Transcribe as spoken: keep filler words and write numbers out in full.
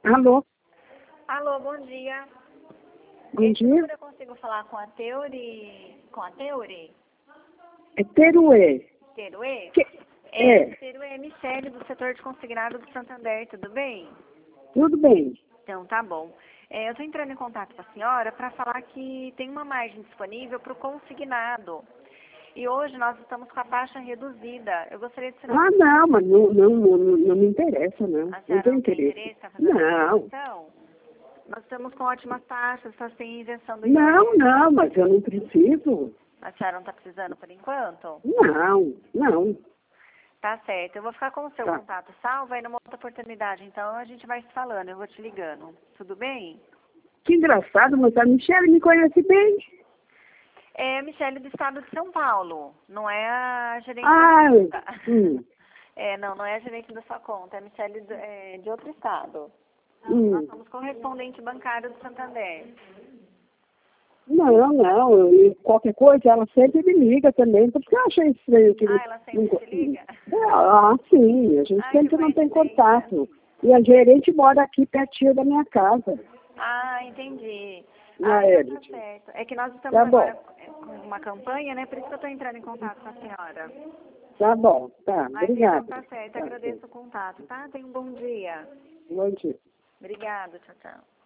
Alô? Alô, bom dia. Bom dia. Eu consigo falar com a Teuri? Com a Teuri? É Teruê. Teruê? Que... É, É, Teruê Michele, do setor de consignado do Santander, tudo bem? tudo bem. Então, tá bom. É, eu estou entrando em contato com a senhora para falar que tem uma margem disponível para o consignado. E hoje nós estamos com a taxa reduzida. Eu gostaria de saber... Ah, não, mas não, não, não, não me interessa, não. A Não senhora tenho não tem interesse. interesse em fazer Não, a então? Nós estamos com ótimas taxas, só sem isenção do não, I R S. não, mas eu não preciso. A senhora não está precisando por enquanto? Não, não. Tá certo. Eu vou ficar com o seu Tá. contato salvo aí numa outra oportunidade. Então a gente vai se falando, eu vou te ligando. Tudo bem? Que engraçado, mas a Michelle me conhece bem. É a Michele do estado de São Paulo. Não é a gerente Ah, da conta. hum, É, não, não é a gerente da sua conta. É a Michele do- é, de outro estado. Nós hum. somos correspondente bancário do Santander. Não, não, e qualquer coisa ela sempre me liga também, porque eu achei estranho que Ah, ele ela sempre não... te liga? Ah, sim, a gente Ah, que sempre não tem coincidência. contato. E a gerente mora aqui pertinho da minha casa, Ah, entendi. na Ah, então tá Elite. certo. É que nós estamos Tá agora bom, com uma campanha, né? Por isso que eu estou entrando em contato com a senhora. tá bom, tá, Mas então obrigado. tá certo. Tá, sim. Agradeço o contato, tá? Tenha um bom dia. Bom dia. Obrigada. Tchau, tchau.